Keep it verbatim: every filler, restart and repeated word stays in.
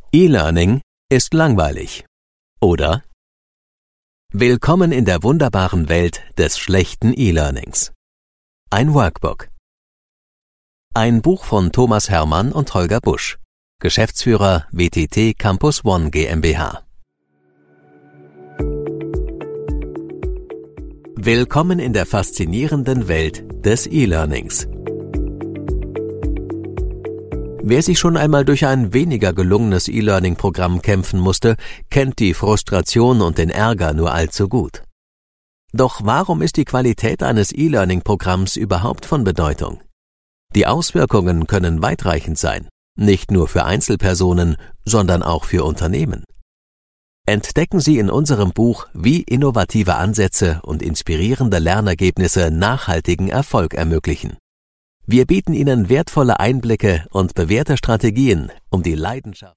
E-Learning ist langweilig, oder? Willkommen in der wunderbaren Welt des schlechten E-Learnings. Ein Workbook. Ein Buch von Thomas Hermann und Holger Busch, Geschäftsführer W T T Campus One GmbH. Willkommen in der faszinierenden Welt des E-Learnings. Wer sich schon einmal durch ein weniger gelungenes E-Learning-Programm kämpfen musste, kennt die Frustration und den Ärger nur allzu gut. Doch warum ist die Qualität eines E-Learning-Programms überhaupt von Bedeutung? Die Auswirkungen können weitreichend sein, nicht nur für Einzelpersonen, sondern auch für Unternehmen. Entdecken Sie in unserem Buch, wie innovative Ansätze und inspirierende Lernergebnisse nachhaltigen Erfolg ermöglichen. Wir bieten Ihnen wertvolle Einblicke und bewährte Strategien, um die Leidenschaft